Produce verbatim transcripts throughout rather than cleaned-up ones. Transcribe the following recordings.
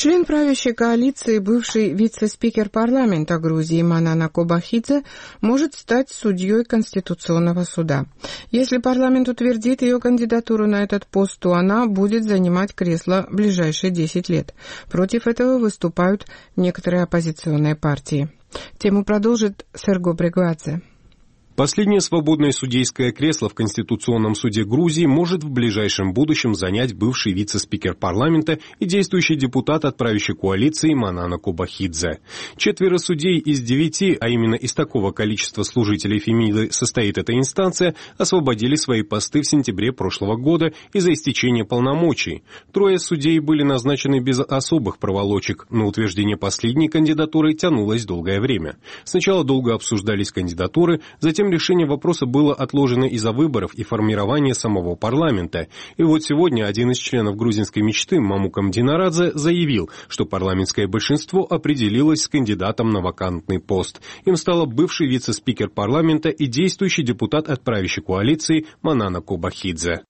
Член правящей коалиции, бывший вице-спикер парламента Грузии Манана Кобахидзе, может стать судьей Конституционного суда. Если парламент утвердит ее кандидатуру на этот пост, то она будет занимать кресло в ближайшие десять лет. Против этого выступают некоторые оппозиционные партии. Тему продолжит Серго Брегвадзе. Последнее свободное судейское кресло в Конституционном суде Грузии может в ближайшем будущем занять бывший вице-спикер парламента и действующий депутат от правящей коалиции Манана Кобахидзе. Четверо судей из девяти, а именно из такого количества служителей Фемиды состоит эта инстанция, освободили свои посты в сентябре прошлого года из-за истечения полномочий. Трое судей были назначены без особых проволочек, но утверждение последней кандидатуры тянулось долгое время. Сначала долго обсуждались кандидатуры, затем решение вопроса было отложено из-за выборов и формирования самого парламента. И вот сегодня один из членов грузинской мечты, Мамукам Динарадзе, заявил, что парламентское большинство определилось с кандидатом на вакантный пост. Им стала бывший вице-спикер парламента и действующий депутат от правящей коалиции Манана Кобахидзе.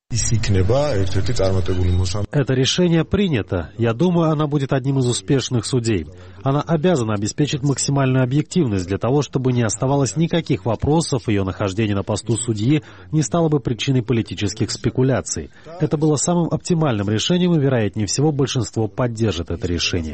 Это решение принято. Я думаю, она будет одним из успешных судей. Она обязана обеспечить максимальную объективность для того, чтобы не оставалось никаких вопросов, ее нахождение на посту судьи не стало бы причиной политических спекуляций. Это было самым оптимальным решением, и, вероятнее всего, большинство поддержит это решение.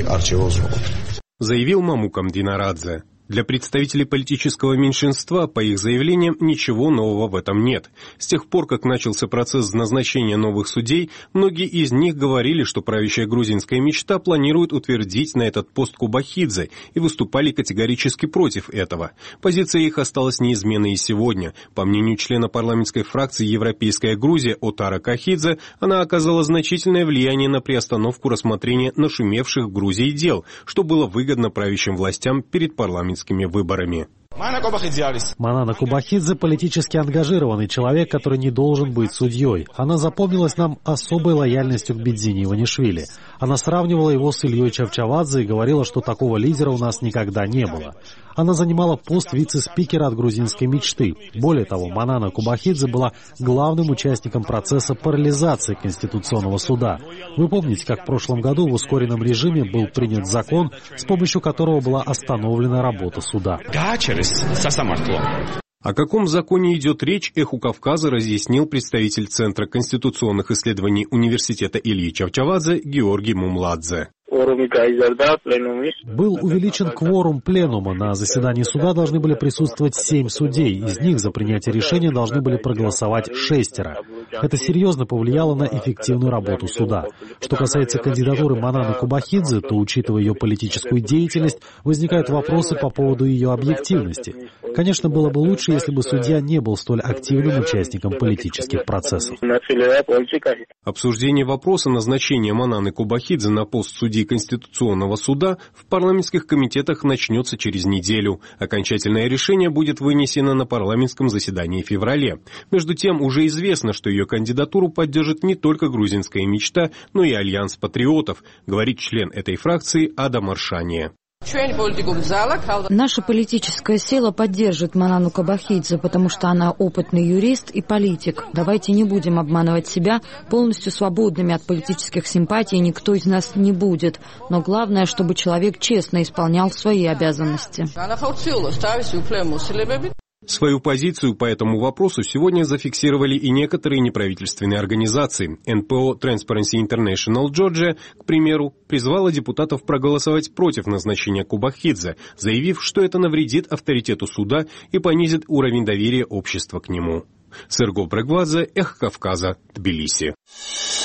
Заявил Мамукам Динарадзе. Для представителей политического меньшинства, по их заявлениям, ничего нового в этом нет. С тех пор, как начался процесс назначения новых судей, многие из них говорили, что правящая грузинская мечта планирует утвердить на этот пост Кобахидзе, и выступали категорически против этого. Позиция их осталась неизменной и сегодня. По мнению члена парламентской фракции «Европейская Грузия» Отара Кахидзе, она оказала значительное влияние на приостановку рассмотрения нашумевших в Грузии дел, что было выгодно правящим властям перед парламентом выборами. Манана Кобахидзе политически ангажированный человек, который не должен быть судьей. Она запомнилась нам особой лояльностью к Бедзине Иванишвили. Она сравнивала его с Ильей Чавчавадзе и говорила, что такого лидера у нас никогда не было. Она занимала пост вице-спикера от грузинской мечты. Более того, Манана Кобахидзе была главным участником процесса парализации Конституционного суда. Вы помните, как в прошлом году в ускоренном режиме был принят закон, с помощью которого была остановлена работа суда. О каком законе идет речь, «Эху Кавказа» разъяснил представитель Центра конституционных исследований Университета Ильи Чавчавадзе Георгий Мумладзе. Был увеличен кворум пленума. На заседании суда должны были присутствовать семь судей. Из них за принятие решения должны были проголосовать шестеро. Это серьезно повлияло на эффективную работу суда. Что касается кандидатуры Мананы Кобахидзе, то, учитывая ее политическую деятельность, возникают вопросы по поводу ее объективности. Конечно, было бы лучше, если бы судья не был столь активным участником политических процессов. Обсуждение вопроса назначения Мананы Кобахидзе на пост судьи Конституционного суда в парламентских комитетах начнется через неделю. Окончательное решение будет вынесено на парламентском заседании в феврале. Между тем, уже известно, что ее кандидатуру поддержит не только грузинская мечта, но и Альянс патриотов, говорит член этой фракции Ада Маршания. Наша политическая сила поддержит Манану Кобахидзе, потому что она опытный юрист и политик. Давайте не будем обманывать себя. Полностью свободными от политических симпатий никто из нас не будет. Но главное, чтобы человек честно исполнял свои обязанности. Свою позицию по этому вопросу сегодня зафиксировали и некоторые неправительственные организации. эн пэ о Transparency International Georgia, к примеру, призвала депутатов проголосовать против назначения Кобахидзе, заявив, что это навредит авторитету суда и понизит уровень доверия общества к нему. Серго Брегвадзе, Эхо Кавказа, Тбилиси.